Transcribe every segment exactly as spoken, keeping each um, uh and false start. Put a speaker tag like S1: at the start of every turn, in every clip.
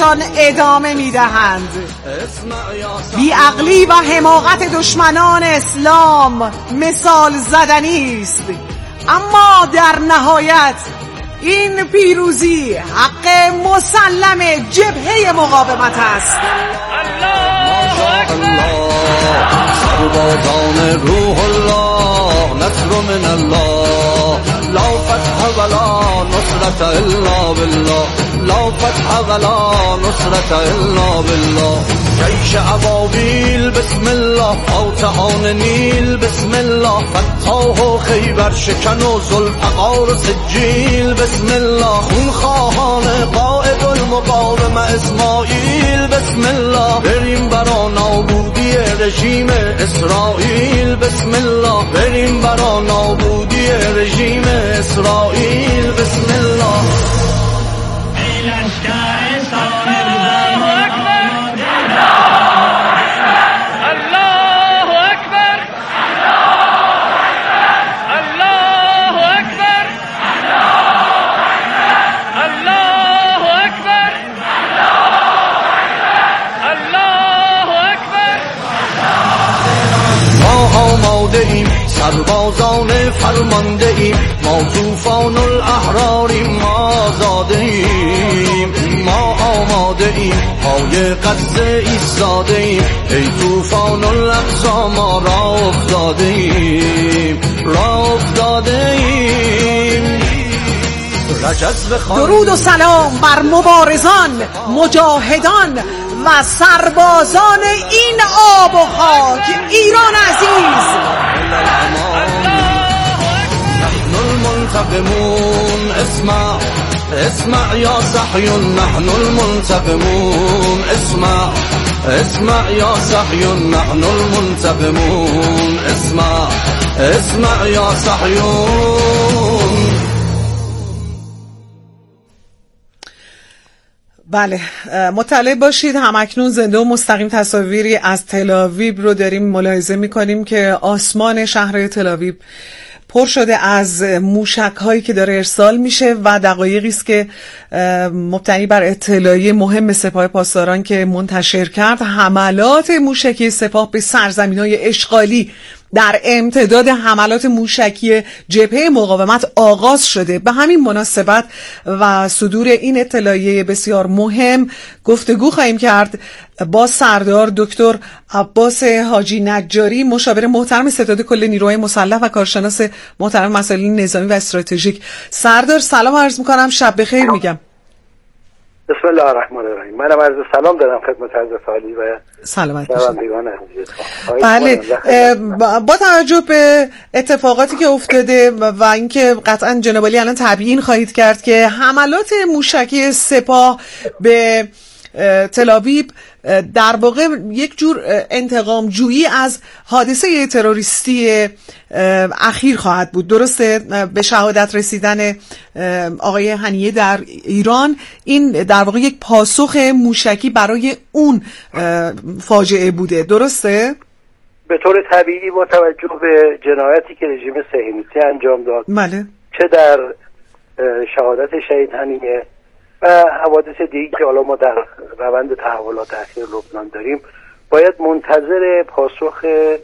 S1: ایران ادامه میدهند. بیعقلی و حماقت دشمنان اسلام مثال زدنی است، اما در نهایت این پیروزی حق مسلم جبهه مقاومت است.
S2: الله اکبر. سربازان روح الله نصر من الله، لا فتح ولا نصرت الا بالله، لا فتح ولا نصرت الا بالله. جیش ابابیل بسم الله، فاتحان نیل بسم الله، فتاح و خیبر شکن و ذوالفقار و سجیل بسم الله، خونخواهان قائد المقاوم اسماعیل بسم الله، بریم برا نابودی رژیم اسرائیل بسم الله، بریم برا نابودی رژیم اسرائیل بسم الله. ای لشکر صاحب سربازان فرمانده ایم، ما طوفان الاحراریم، ما آزاده ایم، ما آماده ایم، پای غزه ایستاده ایم، ای طوفان الاقصا ما را افتاده ایم، را افتاده ایم.
S1: درود و سلام بر مبارزان، مجاهدان و سربازان این آب و خاک ایران عزیز.
S2: نحن المنتقمون، اسمع اسمع یا صحیون، نحن المنتقمون، اسمع اسمع یا صحیون، نحن المنتقمون، اسمع اسمع یا صحیون.
S1: بله، مطلع باشید همکنون زنده و مستقیم تصاویری از تل‌آویو رو داریم ملاحظه می‌کنیم که آسمان شهر تل‌آویو پر شده از موشک هایی که داره ارسال میشه و دقایقی است که مبتنی بر اطلاعیه مهم سپاه پاسداران که منتشر کرد، حملات موشکی سپاه به سرزمین‌های اشغالی در امتداد حملات موشکی جبهه مقاومت آغاز شده. به همین مناسبت و صدور این اطلاعیه بسیار مهم گفتگو خواهیم کرد با سردار دکتر عباس حاجی نجاری، مشاور محترم ستاد کل نیروهای مسلح و کارشناس محترم مسائل نظامی و استراتژیک. سردار سلام عرض میکنم، شب بخیر میگم.
S3: بسم الله الرحمن الرحیم. منم عرض سلام دارم خدمت حضرت عالی و
S1: سلامت
S3: باشید.
S1: بله، با توجه به اتفاقاتی که افتاده و اینکه قطعا جناب عالی الان تبیین خواهید کرد که حملات موشکی سپاه به تل‌آویو در واقع یک جور انتقام جویی از حادثه تروریستی اخیر خواهد بود، درسته؟ به شهادت رسیدن آقای هنیه در ایران، این در واقع یک پاسخ موشکی برای اون فاجعه بوده، درسته؟
S3: به طور طبیعی با توجه به جنایتی که رژیم صهیونیستی انجام داد،
S1: بله،
S3: چه در شهادت شهید هنیه و حوادث دیگه که حالا ما در روند تحولات اخیر لبنان داریم، باید منتظر پاسخ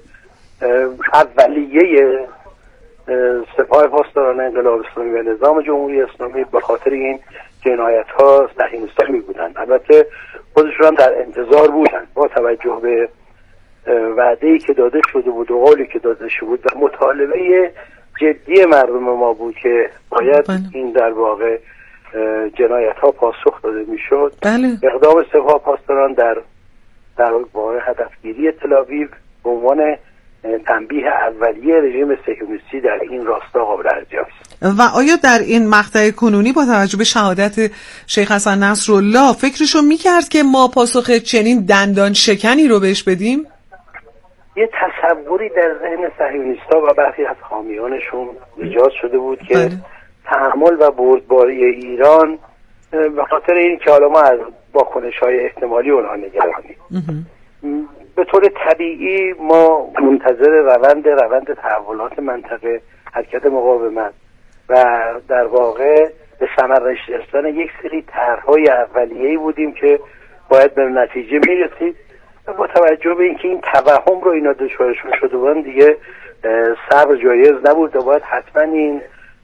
S3: اولیه سپاه پاسداران انقلاب اسلامی و نظام جمهوری اسلامی به خاطر این جنایت ها صهیونیست‌ها می بودن. البته خودشون هم در انتظار بودن با توجه به وعده‌ای که داده شده بود و قولی که داده شده بود و مطالبه جدی مردم ما بود که باید بله. این در واقع جنایت ها پاسخ داده می شد.
S1: بله.
S3: اقدام سپاه پاسداران در در واقع هدفگیری تل‌آویو به عنوان تنبیه اولیه رژیم صهیونیستی در این راستا قابل ارزیابی است.
S1: و آیا در این مقطع کنونی با توجه به شهادت شیخ حسن نصرالله فکرشو میکرد که ما پاسخ چنین دندان شکنی رو بهش بدیم؟
S3: یه تصوری در ذهن صهیونیست‌ها و برخی از حامیانشون ایجاد شده بود که بله. تحمل و بردباری ایران به خاطر این که حالا ما از واکنش‌های احتمالی اونها نگرانیم. به طور طبیعی ما منتظر روند روند تحولات منطقه، حرکت مقاومت و در واقع به ثمر رسیدن یک سری طرح‌های اولیه‌ای بودیم که باید به نتیجه میرسید. با توجه به اینکه این توهم رو اینا دچارشون شده بودن دیگه صبر جایز نبود و باید حتما این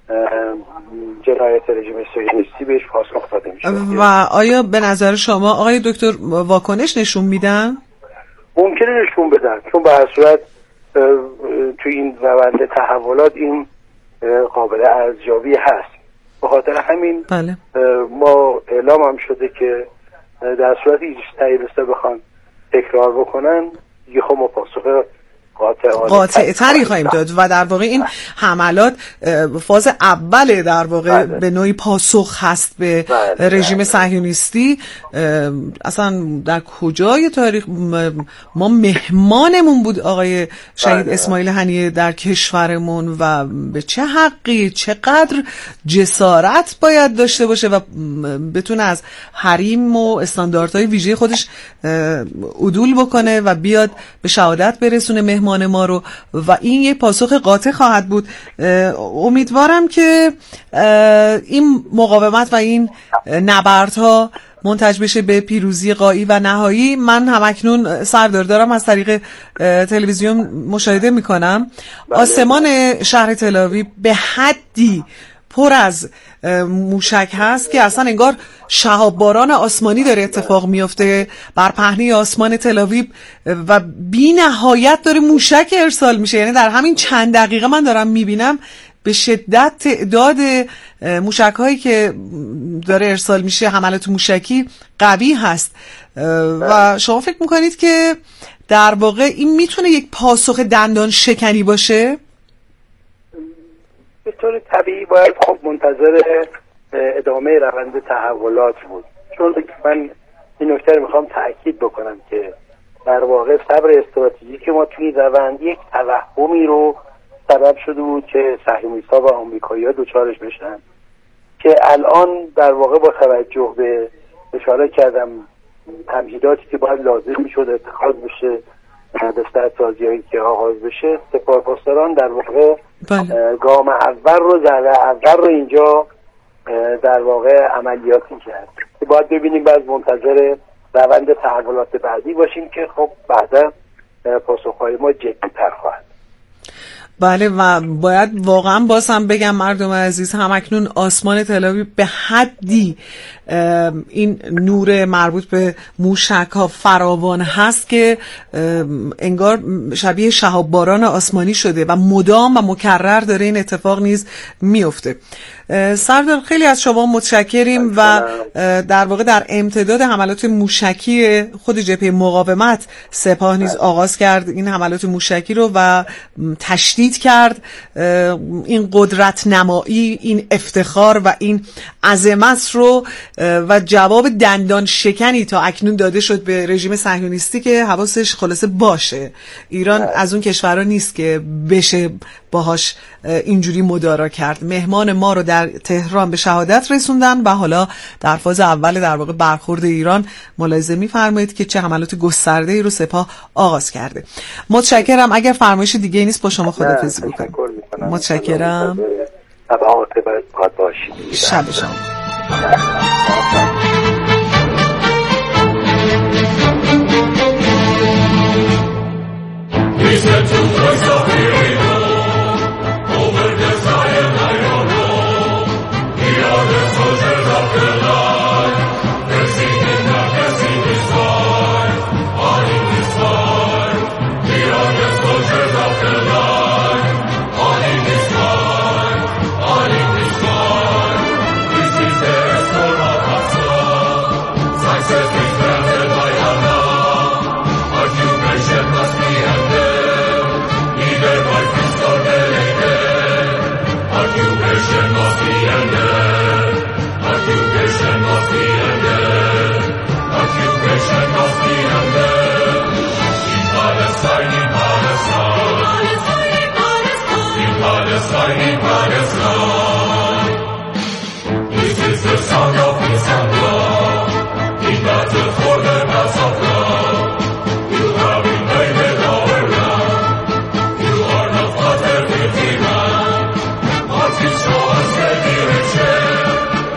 S3: جنایت رژیم صهیونیستی بهش پاسخ داده میشه.
S1: و آیا به نظر شما آقای دکتر واکنش نشون میدن؟
S3: ممکنه نشون بدن، چون به هر صورت تو این روند تحولات این قابل ارزیابی هست. به خاطر همین
S1: بله.
S3: ما اعلام هم شده که در صورتی ایجاد بخوان تکرار بکنن دیگه خب ما پاسخ
S1: قاطع تری خواهیم داد و در واقع این حملات فاز اوله در واقع بله. به نوعی پاسخ هست به بله. رژیم صهیونیستی. اصلا در کجای تاریخ ما مهمانمون بود آقای شهید بله. اسماعیل هنیه در کشورمون و به چه حقی چقدر جسارت باید داشته باشه و بتونه از حریم و استانداردهای ویژه خودش عدول بکنه و بیاد به شهادت برسونه مهمان ما رو و این یک پاسخ قاطع خواهد بود. امیدوارم که این مقاومت و این نبردها منتج بشه به پیروزی غایی و نهایی. من همکنون سردار دارم از طریق تلویزیون مشاهده میکنم آسمان شهر تل‌آویو به حدی پر از موشک هست که اصلا انگار شهاب باران آسمانی داره اتفاق میفته بر پهنه آسمان تل‌آویو و بی نهایت داره موشک ارسال میشه. یعنی در همین چند دقیقه من دارم میبینم به شدت تعداد موشک هایی که داره ارسال میشه، حملات موشکی قوی هست و شما فکر میکنید که در واقع این میتونه یک پاسخ دندان شکنی باشه؟
S3: به طور طبیعی باید خب منتظر ادامه روند تحولات بود، چون من این نکته رو میخوام تأکید بکنم که در واقع صبر استراتژیک ما توی روند یک توهمی رو سبب شده بود که صهیونیست‌ها و آمریکایی‌ها دوچارش بشن که الان در واقع با توجه به اشاره کردم تمهیداتی که باید لازم میشد اتخاذ بشه به سازیایی که آغاز بشه، سپاهپاسداران در واقع بله. گام اول رو ضربه اول رو اینجا در واقع عملیاتی کرد. باید ببینیم بعد منتظر روند تحولات بعدی باشیم که خب بعدا پاسخهای ما جدی‌تر خواهد.
S1: بله و باید واقعا باز هم بگم مردم عزیز همکنون آسمان تل‌آویو به حدی این نور مربوط به موشک ها فراوان هست که انگار شبیه شهاب باران آسمانی شده و مدام و مکرر داره این اتفاق نیز میفته. سردار خیلی از شما متشکریم و در واقع در امتداد حملات موشکی خود جبهه مقاومت سپاه نیز آغاز کرد این حملات موشکی رو و تشدید کرد این قدرت نمایی، این افتخار و این عظمت رو و جواب دندان شکنی تا اکنون داده شد به رژیم صهیونیستی که حواسش خلاصه باشه ایران از اون کشورها نیست که بشه باهاش اینجوری مدارا کرد. مهمان ما رو در تهران به شهادت رسوندن و حالا در فاز اول در واقع برخورد ایران ملاحظه می‌فرمایید که چه حملات گسترده‌ای رو سپاه آغاز کرده. متشکرم. اگر فرمایش دیگه نیست با شما خداحافظی می‌کنم. متشکرم. شب شما.
S4: Listen to the voice of the hero over the Zion iron wall. We are the soldiers of the light, pressing in darkness in this fight, on in this fight. We are the soldiers of the light, on in this fight, on in this fight. This is the storm of Hassan. Success is granted by Allah. Occupation must be ended. By fist or delegate, occupation must be ended. Occupation must be ended. Occupation must be ended. In Palestine, in Palestine, in Palestine, in Palestine. This is the sound of peace and love. In battle for the cause of love, you have invaded our land. Show us the direction,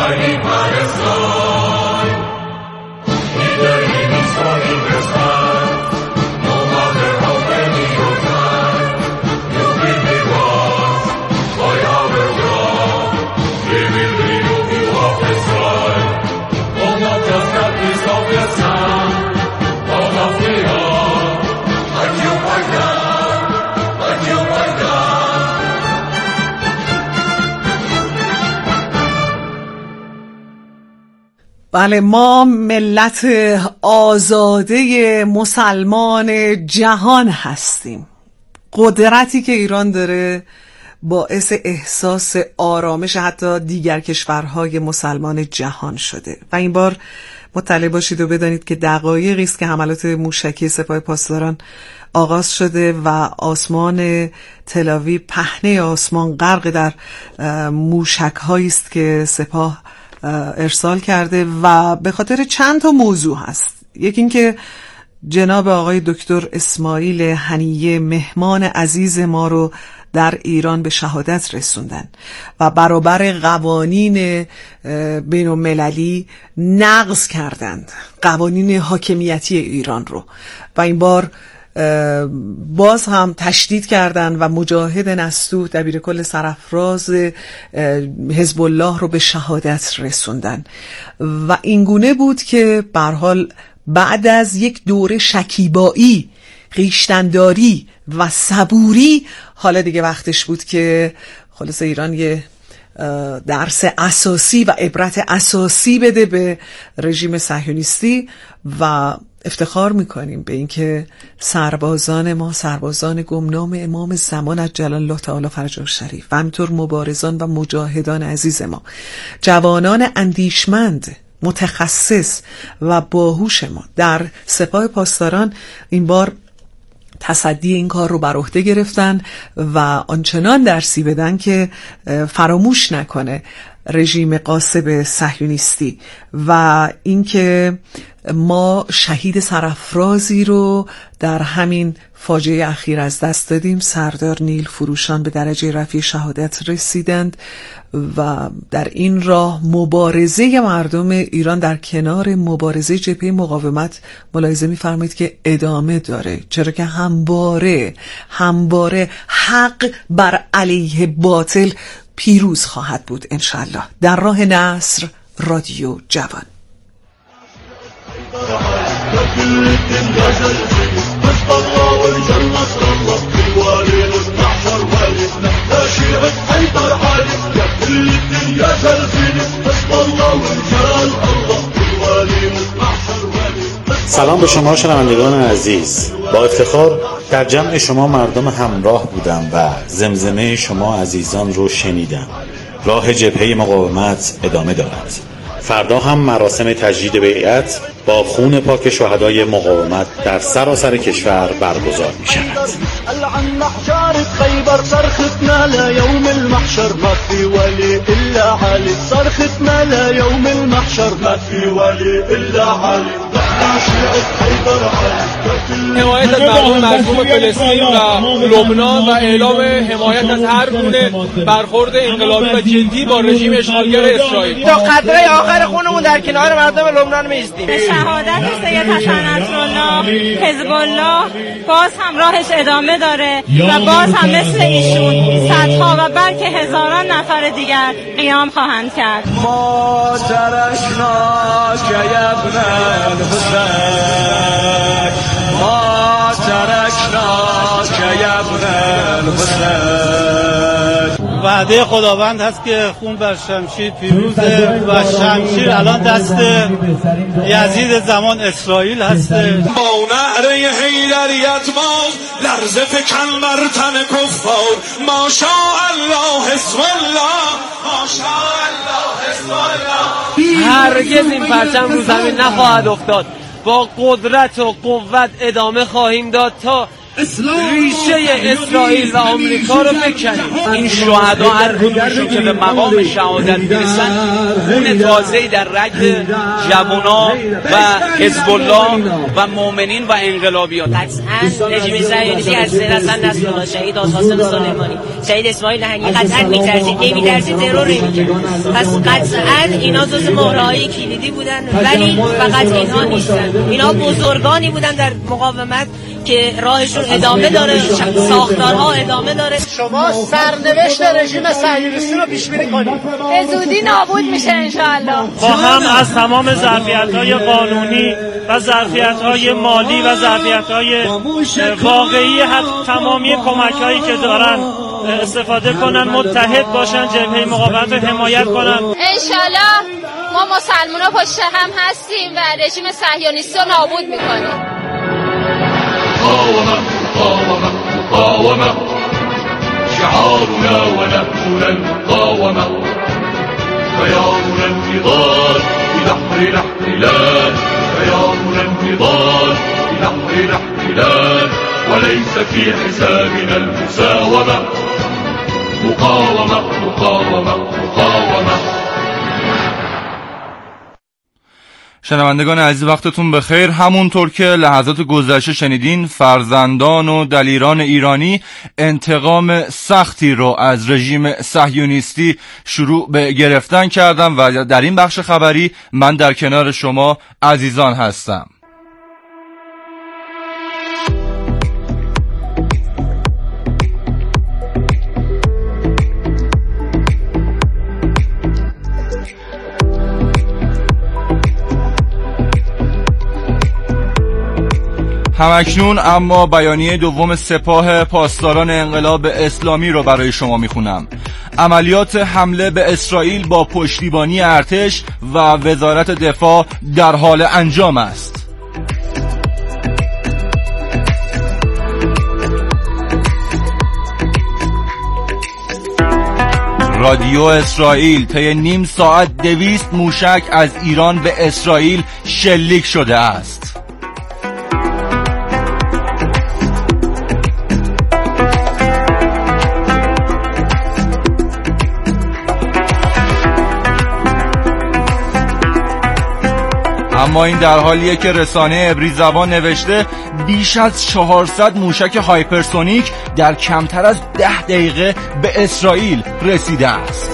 S4: mighty Palestine. Neither in east nor in west hand, no matter how many you find, you will be washed by our blood. We will remove you off the side. Oh, not just that piece of the sand, but of the earth. Like you by God, like you by God.
S1: بله، ما ملت آزاده مسلمان جهان هستیم. قدرتی که ایران داره باعث احساس آرامش حتی دیگر کشورهای مسلمان جهان شده و این بار مطلع باشید و بدانید که دقایقی است که حملات موشکی سپاه پاسداران آغاز شده و آسمان تل‌آویو، پهنه آسمان غرق در موشک‌هایی است که سپاه ارسال کرده و به خاطر چند تا موضوع هست. یکی این که جناب آقای دکتر اسماعیل هنیه مهمان عزیز ما رو در ایران به شهادت رسوندن و برابر قوانین بین المللی نقض کردند، قوانین حاکمیتی ایران رو، و این بار باز هم تشدید کردن و مجاهد نستوه دبیر کل سرافراز حزب الله رو به شهادت رسوندن و اینگونه بود که به هر حال بعد از یک دوره شکیبایی، خویشتن‌داری و صبوری، حالا دیگه وقتش بود که خلاص ایران یه درس اساسی و عبرت اساسی بده به رژیم صهیونیستی و افتخار میکنیم به اینکه سربازان ما، سربازان گمنام امام زمان عجل الله تعالی فرجه الشریف و همینطور مبارزان و مجاهدان عزیز ما، جوانان اندیشمند، متخصص و باهوش ما در سپاه پاسداران این بار تصدی این کار رو بر عهده گرفتن و آنچنان درسی بدن که فراموش نکنه رژیم غاصب صهیونیستی و اینکه ما شهید سرافرازی رو در همین فاجعه اخیر از دست دادیم. سردار نیل فروشان به درجه رفیع شهادت رسیدند و در این راه مبارزه مردم ایران در کنار مبارزه جبهه مقاومت ملاحظه می‌فرمایید که ادامه داره، چرا که همواره همواره حق بر علیه باطل پیروز خواهد بود انشالله. در راه نصر، رادیو جوان.
S5: سلام به شما شنوندگان عزیز. با افتخار در جمع شما مردم همراه بودم و زمزمه شما عزیزان رو شنیدم. راه جبهه مقاومت ادامه دارد. فردا هم مراسم تجدید بیعت با خون پاک شهدای مقاومت در سراسر کشور برگزار می شود.
S6: حمایت از مردم مظلوم فلسطین و لبنان و اعلام حمایت از هر گونه برخورد انقلابی و جدی با رژیم اشغالگر اسرائیل.
S7: تا قطره آخر خونمون در کنار مردم لبنان می‌ایستیم.
S8: به شهادت سید حسن نصرالله، حزب الله باز هم راهش ادامه داره و باز هم مثل ایشون صدها و بلکه هزاران نفر دیگر قیام خواهند کرد.
S2: ما ترکنا که ابن الحسین، ما ترکنا که ابن الحسین.
S9: وعده خداوند هست که خون بر شمشیر پیروزه و شمشیر الان دست یزید زمان اسرائیل هست.
S4: با نهره حیدریت ما لرزه فکن بر تن کفار. ما شاء الله حزب الله، ما شاء الله حزب الله.
S6: هرگز این پرچم رو زمین نخواهد افتاد. با قدرت و قوت ادامه خواهیم داد تا ریشه اسرائیل و آمریکا رو بکنیم. این شهدا هر کدومشون که به مقام شهادت میرسن خون تازه‌ای در رگ جوونا و حزب الله و مؤمنین و انقلابیات.
S10: قطعاً رژیم صهیونیستی از حسن نصرالله، شهید آقاصم سلیمانی، شهید اسماعیل هنگی قطعاً می‌ترسید، نمی‌ترسید ترور نمی‌کرد. پس قطعاً اینا جزو مهره‌های کلیدی بودن، ولی فقط اینها نیستن. اینا بزرگانی بودن در مقاومت که راهشون ادامه داره، ساختارها ادامه داره.
S11: شما سرنوشت رژیم صهیونیستی رو پیش بینی کنید.
S8: به زودی نابود میشه انشاءالله.
S9: با هم از تمام ظرفیت‌های قانونی و ظرفیت‌های مالی و ظرفیت‌های واقعی تمامی کمک‌هایی که دارن استفاده کنن، متحد باشن، جبهه مقاومت رو حمایت کنن.
S8: انشاءالله ما مسلمان‌ها پشت هم هستیم و رژیم صهیونیستی رو نابود میکنیم.
S4: مقاومة مقاومة مقاومة شعارنا ونبذل المقاومة خيارنا النضال بنحر الاحتلال خيارنا النضال بنحر الاحتلال وليس في حسابنا المساومة مقاومة مقاومة مقاومة.
S12: شنوندگان عزیز وقتتون بخیر. همونطور که لحظات گذشته شنیدین، فرزندان و دلیران ایرانی انتقام سختی رو از رژیم صهیونیستی شروع به گرفتن کردن و در این بخش خبری من در کنار شما عزیزان هستم. همکنون اما بیانیه دوم سپاه پاسداران انقلاب اسلامی رو برای شما میخونم. عملیات حمله به اسرائیل با پشتیبانی ارتش و وزارت دفاع در حال انجام است. رادیو اسرائیل: طی نیم ساعت دویست موشک از ایران به اسرائیل شلیک شده است. اما این در حالیه که رسانه عبری زبان نوشته بیش از چهارصد موشک هایپرسونیک در کمتر از ده دقیقه به اسرائیل رسیده است.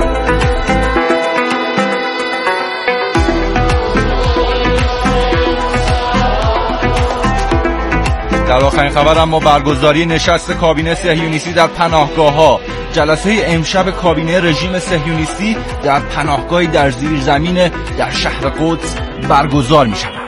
S12: در آخرین خبر اما برگزاری نشست کابینه صهیونیستی در پناهگاه‌ها. جلسه امشب کابینه رژیم صهیونیستی در پناهگاهی در زیر زمین در شهر قدس برگزار می شود.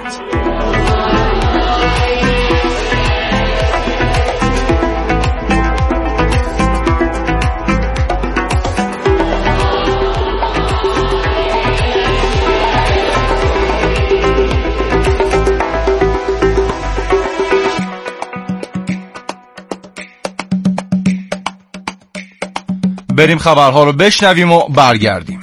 S12: بریم خبرها رو بشنویم و برگردیم.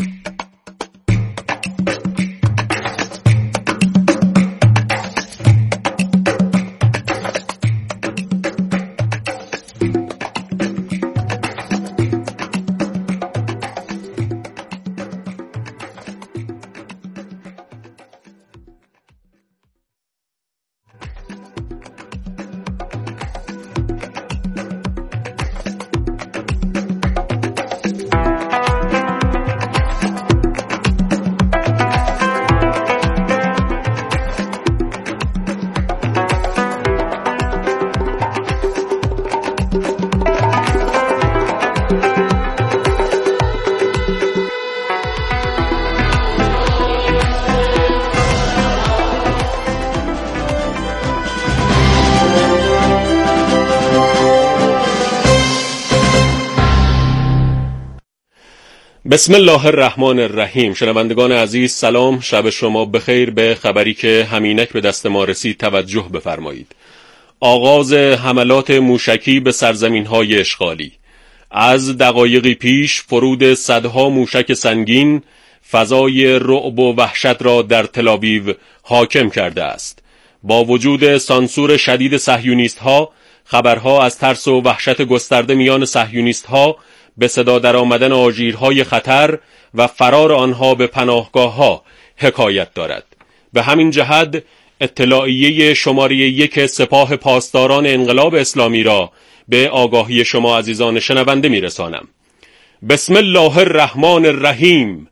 S13: بسم الله الرحمن الرحیم. شنوندگان عزیز سلام، شب شما بخیر. به خبری که همینک به دست ما رسید توجه بفرمایید. آغاز حملات موشکی به سرزمین‌های اشغالی. از دقایقی پیش فرود صدها موشک سنگین فضای رعب و وحشت را در تل‌آویو حاکم کرده است. با وجود سانسور شدید صهیونیست‌ها، خبرها از ترس و وحشت گسترده میان صهیونیست‌ها به صدا در آمدن آژیرهای خطر و فرار آنها به پناهگاه‌ها حکایت دارد. به همین جهت اطلاعیه شماره یک سپاه پاسداران انقلاب اسلامی را به آگاهی شما عزیزان شنونده میرسانم. بسم الله الرحمن الرحیم.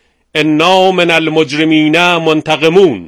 S13: انا من المجرمین منتقمون.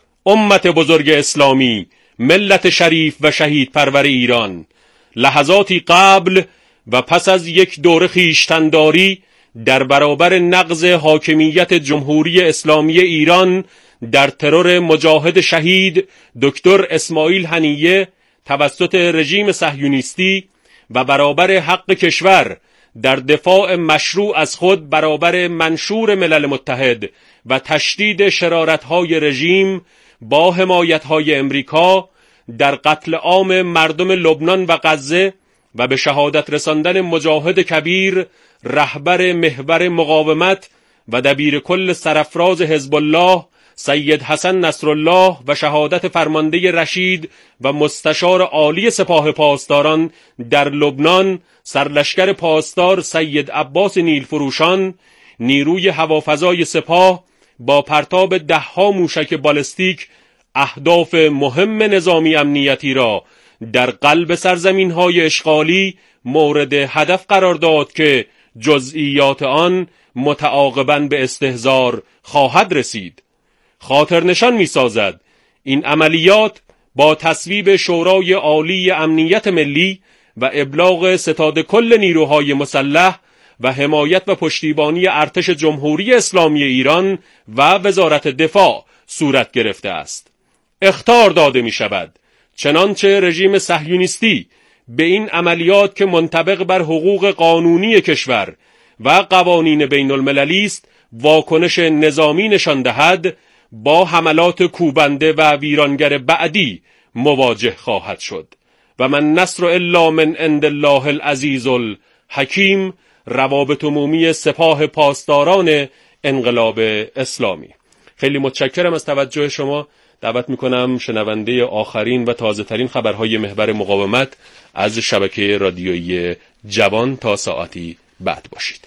S13: امت بزرگ اسلامی، ملت شریف و شهید پرور ایران، لحظاتی قبل و پس از یک دور خویشتن‌داری در برابر نقض حاکمیت جمهوری اسلامی ایران در ترور مجاهد شهید دکتر اسماعیل هنیه توسط رژیم صهیونیستی و برابر حق کشور در دفاع مشروع از خود برابر منشور ملل متحد و تشدید شرارت‌های رژیم با حمایت‌های امریکا در قتل عام مردم لبنان و غزه و به شهادت رساندن مجاهد کبیر رهبر محور مقاومت و دبیر کل سرافراز حزب الله سید حسن نصرالله و شهادت فرمانده رشید و مستشار عالی سپاه پاسداران در لبنان سرلشکر پاسدار سید عباس نیلفروشان، نیروی هوافضای سپاه با پرتاب دهها موشک بالستیک اهداف مهم نظامی امنیتی را در قلب سرزمین‌های اشغالی مورد هدف قرار داد که جزئیات آن متعاقباً به استحضار خواهد رسید. خاطر نشان می سازد این عملیات با تصویب شورای عالی امنیت ملی و ابلاغ ستاد کل نیروهای مسلح و حمایت و پشتیبانی ارتش جمهوری اسلامی ایران و وزارت دفاع صورت گرفته است. اخطار داده می شود چنانچه رژیم صهیونیستی به این عملیات که منطبق بر حقوق قانونی کشور و قوانین بین المللی است واکنش نظامی نشان دهد، با حملات کوبنده و ویرانگر بعدی مواجه خواهد شد. و من نصر الا من عند الله العزیز الحکیم. روابط عمومی سپاه پاسداران انقلاب اسلامی. خیلی متشکرم از توجه شما. دعوت میکنم شنونده آخرین و تازه ترین خبرهای محور مقاومت از شبکه رادیویی جوان تا ساعتی بعد باشید.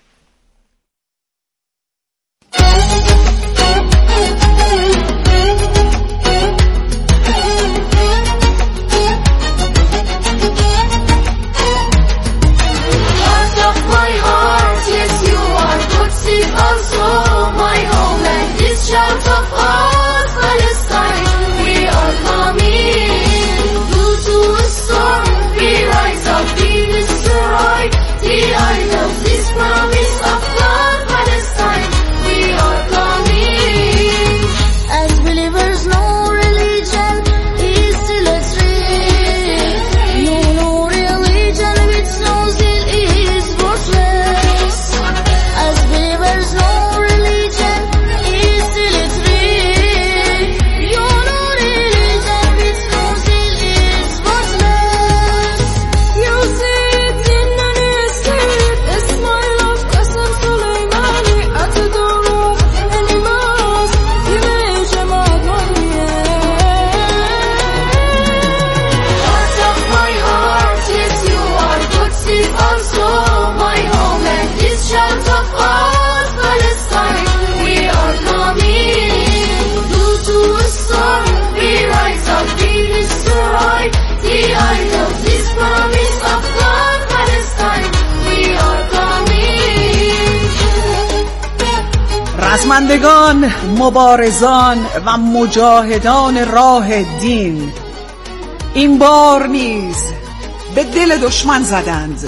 S1: رزمندگان، مبارزان و مجاهدان راه دین این بار نیز به دل دشمن زدند.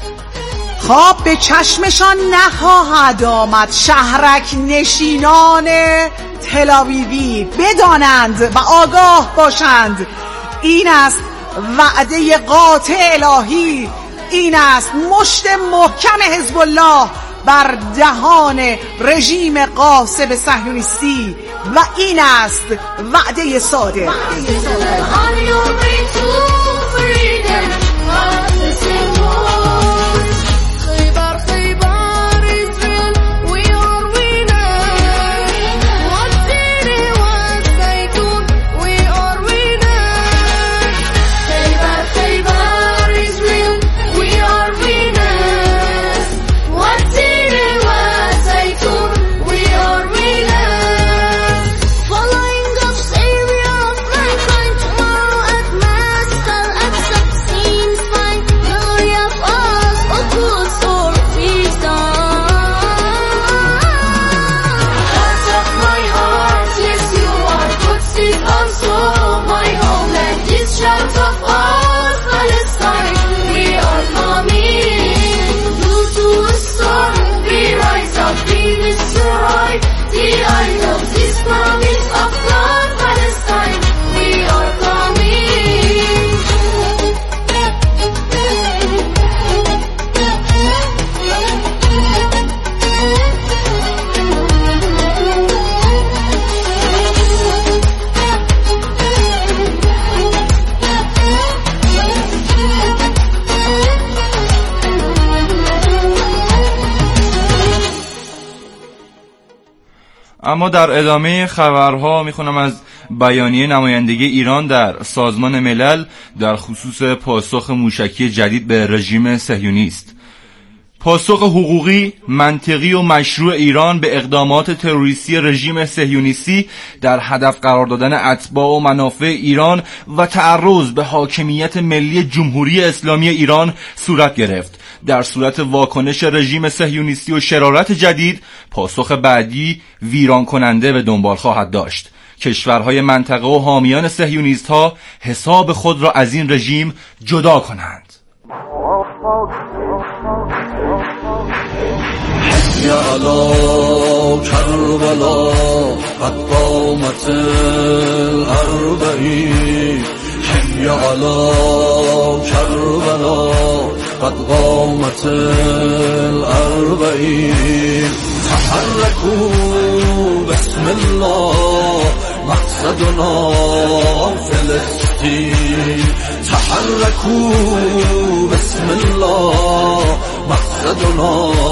S1: خواب به چشمشان نخواهد آمد. شهرک نشینان تل‌آویوی بدانند و آگاه باشند این است وعده قاطع الهی، این است مشت محکم حزب الله بر دهان رژیم غاصب صهیونیستی و این است وعده صادق.
S14: Khaybar, Khaybar
S12: اما در ادامه خبرها میخونم از بیانیه نمایندگی ایران در سازمان ملل در خصوص پاسخ موشکی جدید به رژیم صهیونیست. پاسخ حقوقی، منطقی و مشروع ایران به اقدامات تروریستی رژیم صهیونیستی در هدف قرار دادن اتباع و منافع ایران و تعرض به حاکمیت ملی جمهوری اسلامی ایران صورت گرفت. در صورت واکنش رژیم صهیونیستی و شرارت جدید، پاسخ بعدی ویران کننده به دنبال خواهد داشت. کشورهای منطقه و حامیان صهیونیست‌ها حساب خود را از این رژیم جدا کنند.
S2: حي على كربلاء قد قامت الأربعين حي على كربلاء قد قامت الأربعين تحركوا بسم الله مقصدنا فلسطين تحركوا بسم الله مقصدنا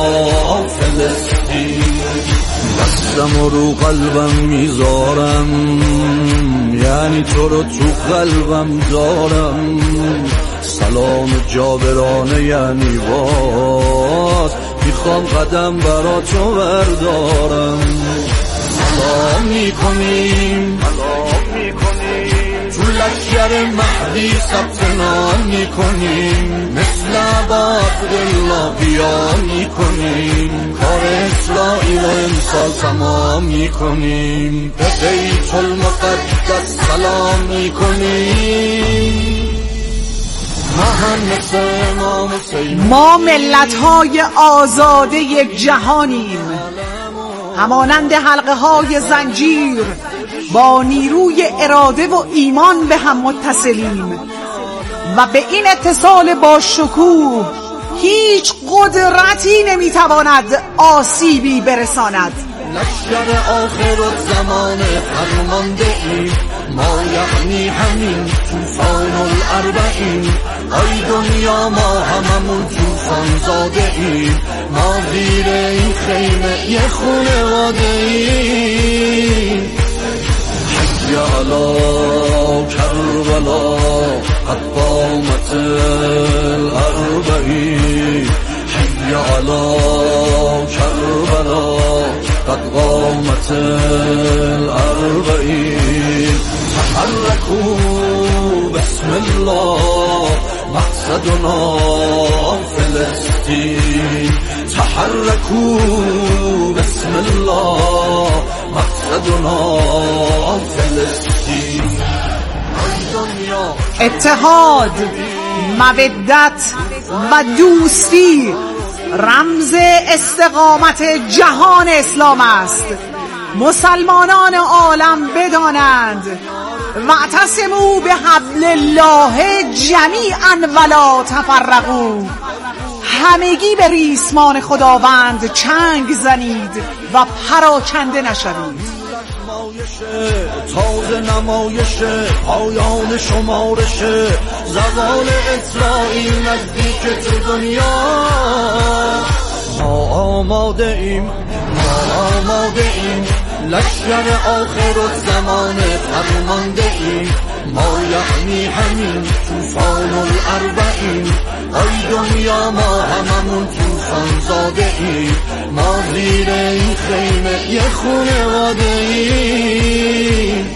S2: فلسطین دستم رو قلبم میذارم یعنی تو رو تو قلبم دارم سلام جابرانه یعنی باز میخوام قدم برا تو بردارم سلام میکنیم تو لشکر مهدی ثبت نام میکنیم مثل عبدالله بیان میکنیم کار اسرائیل و امسال تمام میکنیم به بیت المقدس سلام میکنیم.
S1: ما ملت‌های آزاد یک جهانیم، همانند حلقه های زنجیر با نیروی اراده و ایمان به هم متصلیم و به این اتصال با شکوه هیچ قدرتی نمیتواند آسیبی برساند.
S2: لشکر آخر الزمان فرمانده ایم ما یعنی همین توفان الاربعین ای دنیا ما هممون توفان زاده ایم ما زیر این خیمه یه خونواده ایم. حي على كربلاء قد قامت الأربعين حي على كربلاء قد قامت الأربعين تحركوا بسم الله مقصدنا فلسطين تحركوا بسم الله مقصدنا فلسطين.
S1: اتحاد، مودت و دوستی رمز استقامت جهان اسلام است. مسلمانان عالم بدانند واعتصموا بحبل الله جمیعا ولا تفرقوا. همگی به ریسمان خداوند چنگ زنید و پراکنده نشوید.
S2: تازه نمایش پایان شمارش زوال اسرائیل نزدیک تو دنیا ما آماده ایم ما آماده ایم لشکر آخر الزمان فرمانده ایم ما یعنی همین توفان الاربعین ای دنیا ما هممون توفان زاده ایم ما زیر این خیمه یه خونواده ایم.